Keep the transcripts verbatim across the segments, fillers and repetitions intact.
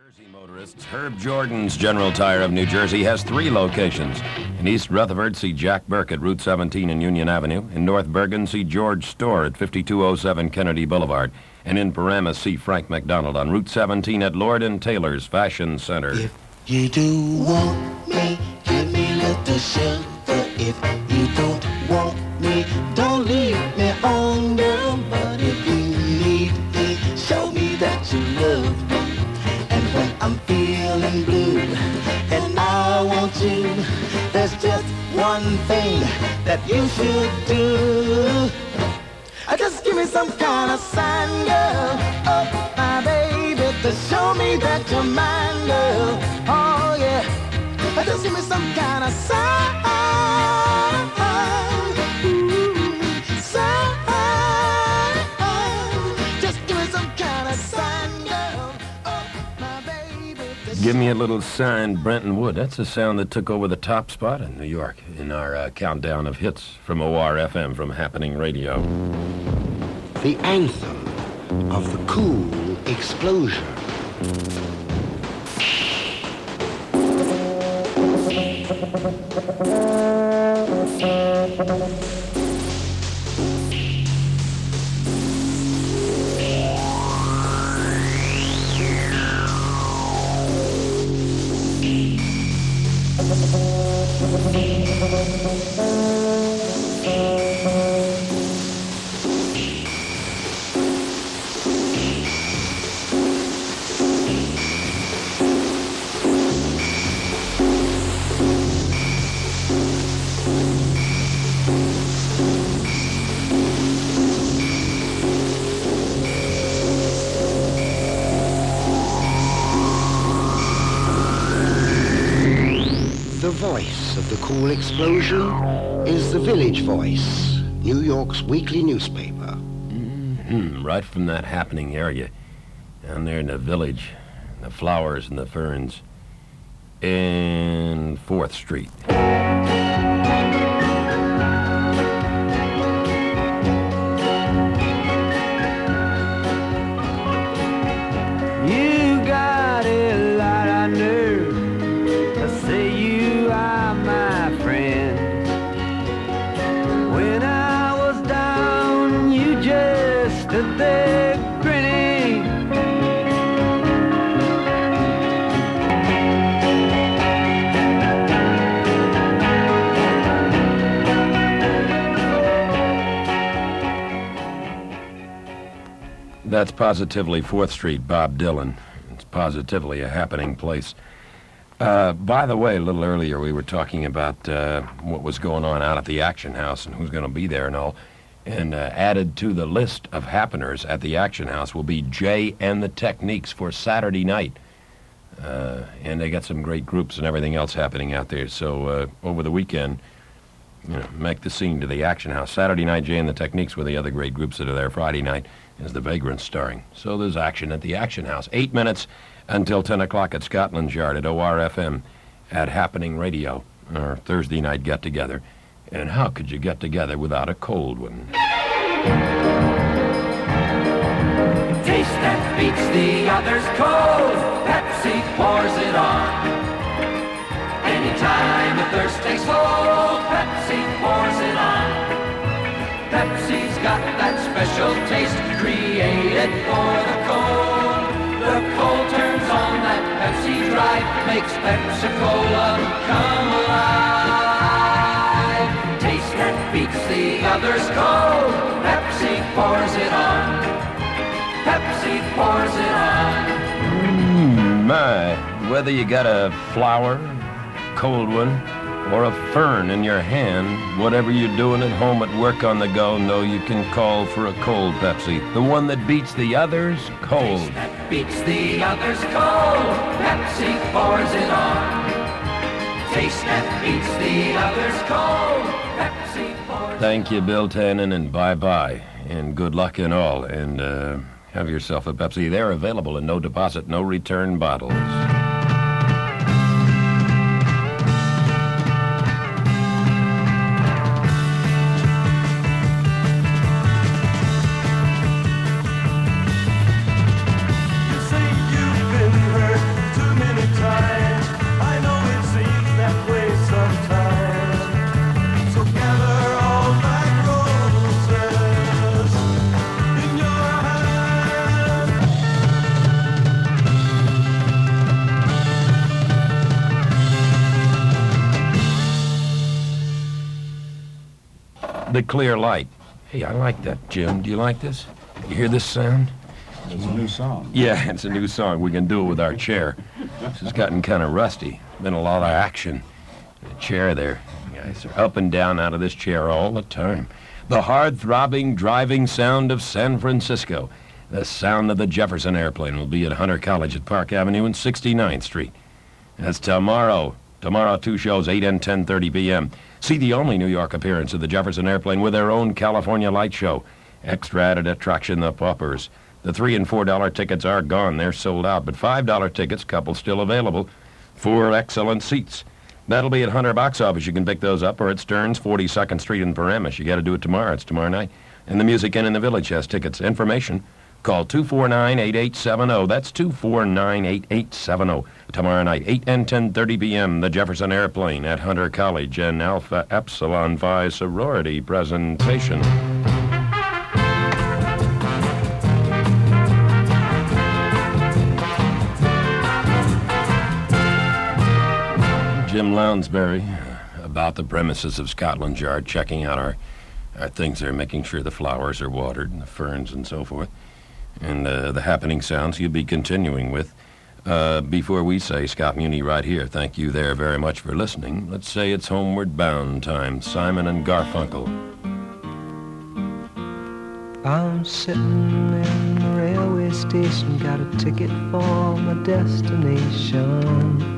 Jersey motorists, Herb Jordan's General Tire of New Jersey has three locations. In East Rutherford, see Jack Burke at Route seventeen and Union Avenue. In North Bergen, see George Store at fifty-two oh seven Kennedy Boulevard. And in Paramus, see Frank McDonald on Route seventeen at Lord and Taylor's Fashion Center. If you do want me, give me little shelter. If you don't want me, don't leave me on, girl. But if you need me, show me that you love me. And when I'm feeling blue and I want you, there's just one thing that you should do. Just give me some kind of sign, girl. Oh, my baby, to show me that you're mine, girl. Oh, yeah. Just give me some kind of sign. Ooh, sign. Just give me some kind of sign, girl. Oh, my baby. Give me a little sign, Brenton Wood. That's the sound that took over the top spot in New York in our uh, countdown of hits from O R F M, from Happening Radio. The anthem of the cool explosion. The voice of the cool explosion is the Village Voice, New York's weekly newspaper. Mm-hmm. Right from that happening area, down there in the village, the flowers and the ferns, in fourth Street. You got a lot of nerve to say you are my friend. When I was down, you just stood there grinning. That's positively fourth Street, Bob Dylan. It's positively a happening place. Uh, by the way, a little earlier we were talking about uh, what was going on out at the Action House and who's going to be there and all. And uh, added to the list of happeners at the Action House will be Jay and the Techniques for Saturday night. Uh, and they got some great groups and everything else happening out there. So uh, over the weekend, you know, make the scene to the Action House. Saturday night, Jay and the Techniques with the other great groups that are there. Friday night is the Vagrants starring. So there's action at the Action House. Eight minutes until ten o'clock at Scotland Yard at O R F M at Happening Radio, our Thursday night get-together. And how could you get together without a cold one? Taste that beats the others cold. Pepsi pours it on. Anytime the thirst takes hold, Pepsi pours it on. Pepsi's got that special taste created for the cold. The cold turns on that Pepsi drive, makes Pepsi-Cola come alive. Taste that beats the others cold. Pepsi pours it on. Pepsi pours it on. Mm, my, whether you got a flower, cold one, or a fern in your hand, whatever you're doing at home, at work, on the go, know you can call for a cold Pepsi. The one that beats the others cold. Taste that beats the others cold. Pepsi pours it on. Taste that beats the others cold. Pepsi pours. Thank you, Bill Tannen, and bye-bye, and good luck in all, and uh, have yourself a Pepsi. They're available in no deposit, no return bottles. You say you've been hurt. the clear light. Hey, I like that, Jim. Do you like this? You hear this sound? It's a new song. Yeah, it's a new song. We can do it with our chair. This has gotten kind of rusty. Been a lot of action. The chair there. Guys are up and down out of this chair all the time. The hard-throbbing, driving sound of San Francisco. The sound of the Jefferson Airplane will be at Hunter College at Park Avenue and sixty-ninth Street. That's tomorrow. Tomorrow, two shows, eight and ten thirty p.m. See the only New York appearance of the Jefferson Airplane with their own California light show. Extra added attraction, the Paupers. The three and four dollar tickets are gone. They're sold out. But five dollar tickets, couple still available. Four excellent seats. That'll be at Hunter Box Office. You can pick those up, or at Stearns, forty-second Street in Paramus. You got to do it tomorrow. It's tomorrow night. And the Music Inn in the Village has tickets. Information, call two four nine, eight eight seven zero. That's two four nine, eight eight seven zero. Tomorrow night, eight and ten thirty p.m., the Jefferson Airplane at Hunter College, an Alpha Epsilon Phi sorority presentation. Jim Lounsbury, about the premises of Scotland Yard, checking out our, our things there, making sure the flowers are watered and the ferns and so forth. And uh, the happening sounds you'll be continuing with. Uh, before we say, Scott Muni right here, thank you there very much for listening. Let's say it's Homeward Bound time. Simon and Garfunkel. I'm sitting in the railway station, got a ticket for my destination.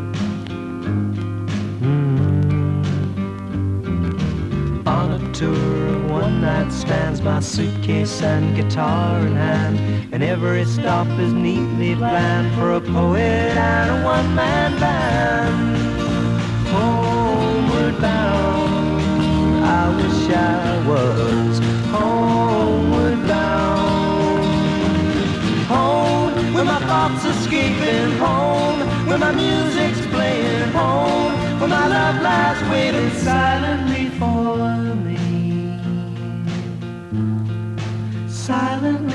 On a tour of one-night stands, my suitcase and guitar in hand, and every stop is neatly planned for a poet and a one-man band. Homeward bound, I wish I was homeward bound. Home, where my thoughts escaping, home, where my music's playing, home, where my love lies waiting silently for me, silently